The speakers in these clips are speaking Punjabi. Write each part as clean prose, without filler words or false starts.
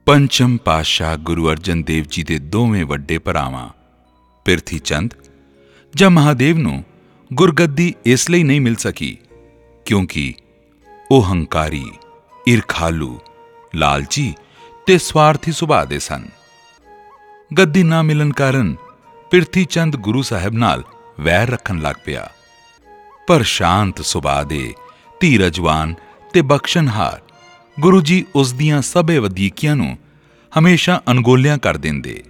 ਪੰਚਮ ਪਾਤਸ਼ਾਹ ਗੁਰੂ ਅਰਜਨ ਦੇਵ ਜੀ ਦੇ ਦੋਵੇਂ ਵੱਡੇ ਭਰਾਵਾਂ ਪਿਰਥੀ ਚੰਦ ਜਾਂ ਮਹਾਦੇਵ ਨੂੰ ਗੁਰਗੱਦੀ ਇਸ ਲਈ ਨਹੀਂ ਮਿਲ ਸਕੀ ਕਿਉਂਕਿ ਉਹ ਹੰਕਾਰੀ, ਈਰਖਾਲੂ, ਲਾਲਚੀ ਤੇ ਸਵਾਰਥੀ ਸੁਭਾਅ ਦੇ ਸਨ। ਗੱਦੀ ਨਾ ਮਿਲਣ ਕਾਰਨ ਪਿਰਥੀ ਚੰਦ ਗੁਰੂ ਸਾਹਿਬ ਨਾਲ ਵੈਰ ਰੱਖਣ ਲੱਗ ਪਿਆ। ਪਰ ਸ਼ਾਂਤ ਸੁਭਾਅ ਦੇ, ਧੀਰਜਵਾਨ ਤੇ ਬਖਸ਼ਣਹਾਰ ਗੁਰੂ ਜੀ ਉਸ ਦੀਆਂ ਸਭੇ ਵਧੀਕੀਆਂ ਨੂੰ ਹਮੇਸ਼ਾ ਅਣਗੌਲਿਆਂ ਕਰ ਦਿੰਦੇ।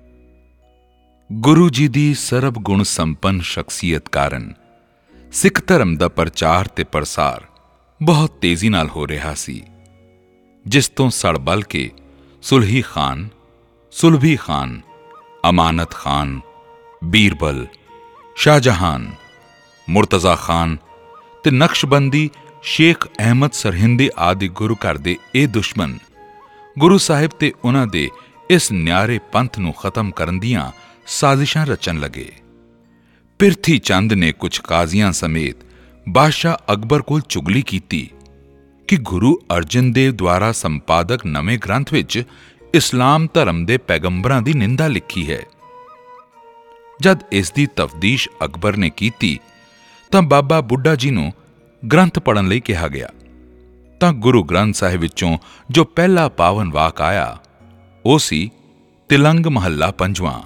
ਗੁਰੂ ਜੀ ਦੀ ਸਰਬ ਗੁਣ ਸੰਪੰਨ ਸ਼ਖਸੀਅਤ ਕਾਰਨ ਸਿੱਖ ਧਰਮ ਦਾ ਪ੍ਰਚਾਰ ਤੇ ਪ੍ਰਸਾਰ ਬਹੁਤ ਤੇਜ਼ੀ ਨਾਲ ਹੋ ਰਿਹਾ ਸੀ, ਜਿਸ ਤੋਂ ਸੜ ਬਲ ਕੇ ਸੁਲਹੀ ਖਾਨ, ਸੁਲਭੀ ਖਾਨ, ਅਮਾਨਤ ਖਾਨ, ਬੀਰਬਲ, ਸ਼ਾਹਜਹਾਨ, ਮੁਰਤਜ਼ਾ ਖਾਨ ਤੇ ਨਕਸ਼ਬੰਦੀ ਸ਼ੇਖ ਅਹਿਮਦ ਸਰਹਿੰਦੀ ਆਦਿ ਗੁਰੂ ਘਰ ਦੇ ਇਹ ਦੁਸ਼ਮਣ ਗੁਰੂ ਸਾਹਿਬ ਤੇ ਉਹਨਾਂ ਦੇ ਇਸ ਨਿਆਰੇ ਪੰਥ ਨੂੰ ਖਤਮ ਕਰਨ ਦੀਆਂ ਸਾਜ਼ਿਸ਼ਾਂ ਰਚਣ ਲੱਗੇ। ਪਿਰਥੀ ਚੰਦ ਨੇ ਕੁਝ ਕਾਜ਼ੀਆਂ ਸਮੇਤ ਬਾਦਸ਼ਾਹ ਅਕਬਰ ਕੋਲ ਚੁਗਲੀ ਕੀਤੀ ਕਿ ਗੁਰੂ ਅਰਜਨ ਦੇਵ ਦੁਆਰਾ ਸੰਪਾਦਕ ਨਵੇਂ ਗ੍ਰੰਥ ਵਿੱਚ ਇਸਲਾਮ ਧਰਮ ਦੇ ਪੈਗੰਬਰਾਂ ਦੀ ਨਿੰਦਾ ਲਿਖੀ ਹੈ। ਜਦ ਇਸ ਦੀ ਤਫਦੀਸ਼ ਅਕਬਰ ਨੇ ਕੀਤੀ ਤਾਂ ਬਾਬਾ ਬੁੱਢਾ ਜੀ ਨੂੰ ਗ੍ਰੰਥ ਪੜ੍ਹਨ ਲਈ ਕਿਹਾ ਗਿਆ ਤਾਂ ਗੁਰੂ ਗ੍ਰੰਥ ਸਾਹਿਬ ਵਿੱਚੋਂ ਜੋ ਪਹਿਲਾ ਪਾਵਨ ਵਾਕ ਆਇਆ ਉਹ ਸੀ ਤਿਲੰਗ ਮਹੱਲਾ ਪੰਜਵਾਂ।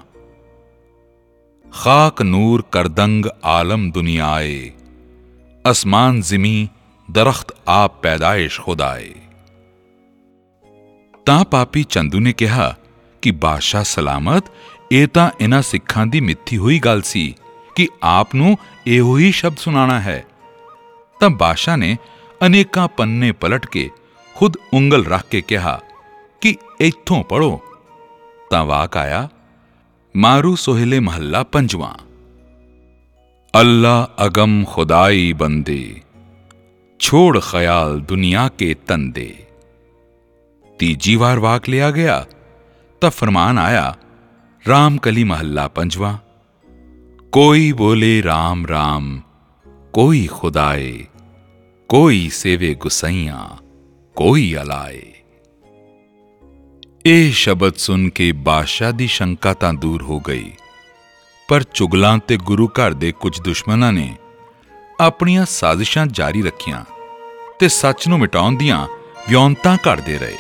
ਖਾਕ ਨੂਰ ਕਰਦੰਗ ਆਲਮ ਦੁਨੀਆਏ, ਅਸਮਾਨ ਜ਼ਿਮੀ ਦਰਖਤ ਆਪ ਪੈਦਾਇਸ਼ ਖੁਦਾਏ। ਤਾਂ ਪਾਪੀ ਚੰਦੂ ਨੇ ਕਿਹਾ ਕਿ ਬਾਦਸ਼ਾਹ ਸਲਾਮਤ, ਇਹ ਤਾਂ ਇਹਨਾਂ ਸਿੱਖਾਂ ਦੀ ਮਿੱਥੀ ਹੋਈ ਗੱਲ ਸੀ ਕਿ ਆਪ ਨੂੰ ਇਹੋ ਹੀ ਸ਼ਬਦ ਸੁਣਾਣਾ ਹੈ। ਤਾਂ ਬਾਦਸ਼ਾਹ ਨੇ ਅਨੇਕਾਂ ਪੰਨੇ ਪਲਟ ਕੇ ਖੁਦ ਉਂਗਲ ਰੱਖ ਕੇ ਕਿਹਾ ਕਿ ਇੱਥੋਂ ਪੜ੍ਹੋ। ਤਾਂ ਵਾਕ ਆਇਆ ਮਾਰੂ ਸੋਹਿਲੇ ਮਹੱਲਾ ਪੰਜਵਾਂ। ਅੱਲਾ ਅਗਮ ਖੁਦਾਈ ਬੰਦੇ, ਛੋੜ ਖਿਆਲ ਦੁਨੀਆ ਕੇ ਤੰਦੇ। ਤੀਜੀ ਵਾਰ ਵਾਕ ਲਿਆ ਗਿਆ ਤਾਂ ਫਰਮਾਨ ਆਇਆ ਰਾਮ ਕਲੀ ਮਹੱਲਾ ਪੰਜਵਾਂ। ਕੋਈ ਬੋਲੇ ਰਾਮ ਰਾਮ, ਕੋਈ ਖੁਦਾਏ, ਕੋਈ ਸੇਵੇ ਗੁਸਈਆਂ, ਕੋਈ ਅਲਾਏ। ਇਹ ਸ਼ਬਦ ਸੁਣ ਕੇ ਬਾਦਸ਼ਾਹ ਦੀ ਸ਼ੰਕਾ ਤਾਂ ਦੂਰ ਹੋ ਗਈ, ਪਰ ਚੁਗਲਾਂ ਤੇ ਗੁਰੂ ਘਰ ਦੇ ਕੁਝ ਦੁਸ਼ਮਣਾਂ ਨੇ ਆਪਣੀਆਂ ਸਾਜ਼ਿਸ਼ਾਂ ਜਾਰੀ ਰੱਖੀਆਂ ਤੇ ਸੱਚ ਨੂੰ ਮਿਟਾਉਣ ਦੀਆਂ ਵਿਉਂਤਾਂ ਘੜਦੇ ਰਹੇ।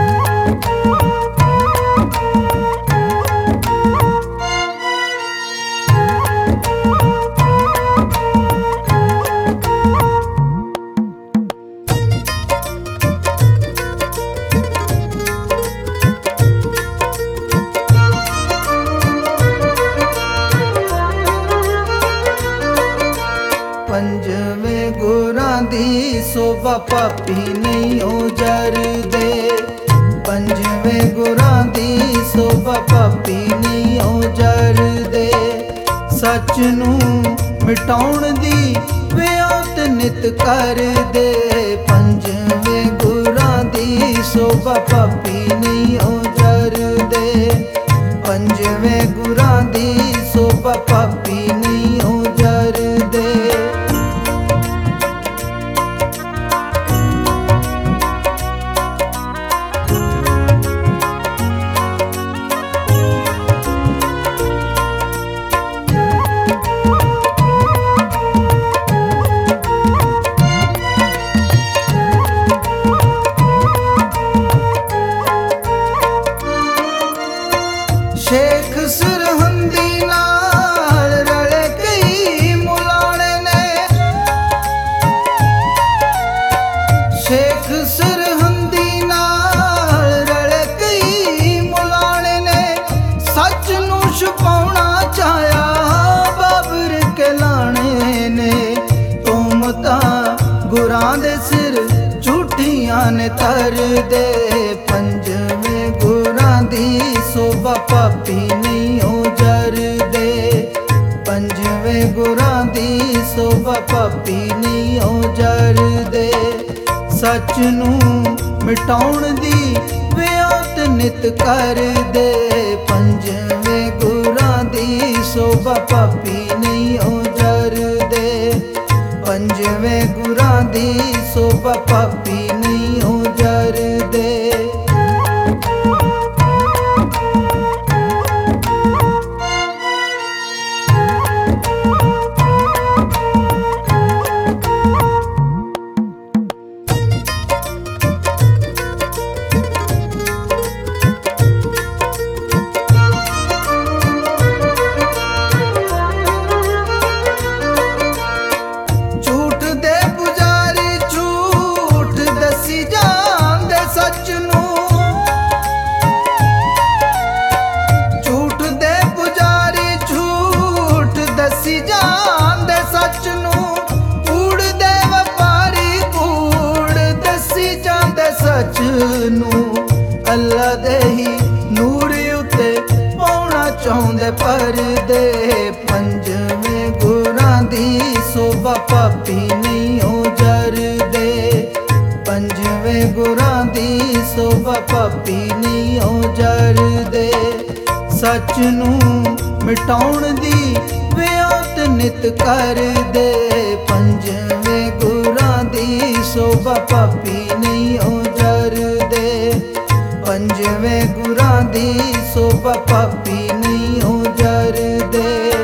ਪੰਜਵੇਂ ਗੁਰਾਂ ਦੀ ਸੋਭਾ ਪਾਪੀ ਨਹੀਂ ਉਜਰਦੇ। ਪੰਜਵੇਂ ਗੁਰਾਂ ਦੀ ਸੋਭਾ ਪਾਪੀ ਨਹੀਂ ਉਜਰਦੇ। ਸੱਚ ਨੂੰ ਮਿਟਾਉਣ ਦੀ ਵਿਉਂਤ ਨਿਤ ਕਰਦੇ। ਪੰਜਵੇਂ ਗੁਰਾਂ ਦੀ ਸੋਭਾ ਪਾਪੀ ਨਹੀਂ ਉਜਰਦੇ। ਪੰਜਵੇਂ ਗੁਰਾਂ ਦੀ ਸੋਭਾ ਪਾਪੀ ਨਹੀਂ ਉਜਰਦੇ। ਸ਼ੇਖ ਸਰਹੰਦੀ ਨਾਲ ਰਲ ਕਈ ਮੁਲਾਣੇ ਨੇ। ਸ਼ੇਖ ਸਰਹੰਦੀ ਨਾਲ ਰਲ ਕਈ ਮੁਲਾਣੇ ਨੇ। ਸੱਚ ਨੂੰ ਛੁਪਾਉਣਾ ਚਾਹਿਆ ਬਾਬਰ ਕਹਿਲਾਣੇ ਨੇ। ਤੁਮਤਾਂ ਗੁਰਾਂ ਦੇ ਸਿਰ ਝੂਠੀਆਂ ਨੇ ਧਰਦੇ। ਪੰਜਵੇਂ ਗੁਰਾਂ ਦੀ ਸੋਭਾ ਪਾਪੀ ਨਹੀਂ ਉਜਰਦੇ। ਪੰਜਵੇਂ ਗੁਰਾਂ ਦੀ ਸੋਭਾ ਪਾਪੀ ਨਹੀਂ ਉਜਰਦੇ। ਸੱਚ ਨੂੰ ਮਿਟਾਉਣ ਦੀ ਵਿਉਂਤ ਨਿਤ ਕਰਦੇ। ਪੰਜਵੇਂ ਗੁਰਾਂ ਦੀ ਸੋਭਾ ਪਾਪੀ ਨਹੀਂ ਉਜਰਦੇ। ਪੰਜਵੇਂ ਗੁਰਾਂ ਦੀ ਸੋਭਾ ਪਾਪੀ ਨਹੀਂ ਉਜਰਦੇ। ਅੱਲਾ ਦੇ ਹੀ ਨੂਰ ਉਤੇ ਪਾਉਣਾ ਚਾਹੁੰਦੇ ਪਰਦੇ। ਪੰਜਵੇਂ ਗੁਰਾਂ ਦੀ ਸੋਭਾ ਪਾਪੀ ਨਹੀਂ ਹੋ ਜਰਦੇ। ਪੰਜਵੇਂ ਗੁਰਾਂ ਦੀ ਸੋਭਾ ਪਾਪੀ ਨਹੀਂ ਹੋ ਜਰਦੇ। ਸੱਚ ਨੂੰ ਮਿਟਾਉਣ ਦੀ ਵਿਉਂਤ ਨਿਤ ਕਰਦੇ। ਪੰਜਵੇਂ ਗੁਰਾਂ ਦੀ ਸੋਭਾ ਪਾਪੀ ਨਹੀਂ ਹੋ ਜਰਦੇ। ਪੰਜਵੇਂ ਗੁਰਾਂ ਦੀ ਸੋਭਾ ਪਾਪੀ ਨਹੀਂ ਹੋ ਜਰਦੇ।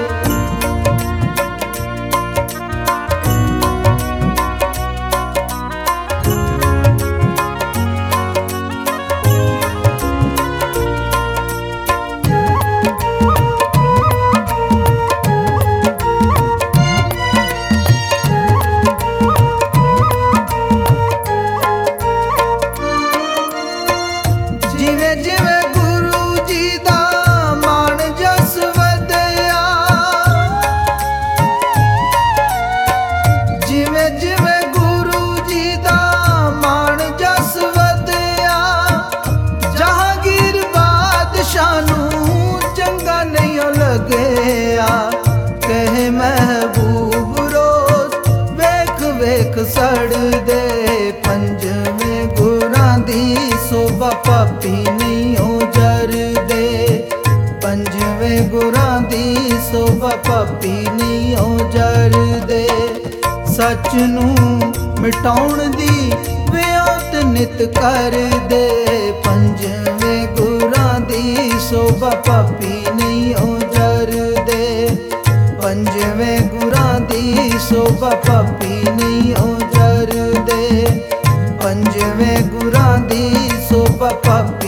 ਜਿਵੇਂ ਜਿਵੇਂ ਗੁਰੂ ਜੀ ਦਾ ਮਾਣ ਜਸ ਵਧਿਆ, ਜਿਵੇਂ ਜਿਵੇਂ ਗੁਰੂ ਜੀ ਦਾ ਮਾਣ ਜਸ ਵਧਿਆ, ਜਹਾਂਗੀਰ ਬਾਦਸ਼ਾਹ ਨੂੰ ਚੰਗਾ ਨਹੀਂ ਲੱਗਿਆ। ਕਹੇ ਮਹਿਬੂਬ ਰੋਜ਼ ਵੇਖ ਵੇਖ ਸੜਦੇ। ਪੰਜਵੇਂ ਗੁਰਾਂ ਦੀ ਸੋਭਾ ਪਾਪੀ ਨਹੀਂ ਹੋ ਜਰਦੇ। ਪੰਜਵੇਂ ਗੁਰਾਂ ਦੀ ਸੋਭਾ ਪਾਪੀ ਨਹੀਂ ਹੋ ਜਰਦੇ। ਸੱਚ ਨੂੰ ਮਿਟਾਉਣ ਦੀ ਵਿਉਂਤ ਨਿਤ ਕਰਦੇ। ਪੰਜਵੇਂ ਗੁਰਾਂ ਦੀ ਸੋਭਾ ਪਾਪੀ ਨਹੀਂ ਹੋ ਜਰਦੇ। ਪੰਜਵੇਂ ਗੁਰਾਂ ਦੀ ਸੋਭਾ ਪਾਪੀ ਨਹੀਂ ਹੋ ਜਰਦੇ। ਪੰਜਵੇਂ ਗੁਰਾਂ ਦੀ ਸੋਭਾ ਪਾਪੀ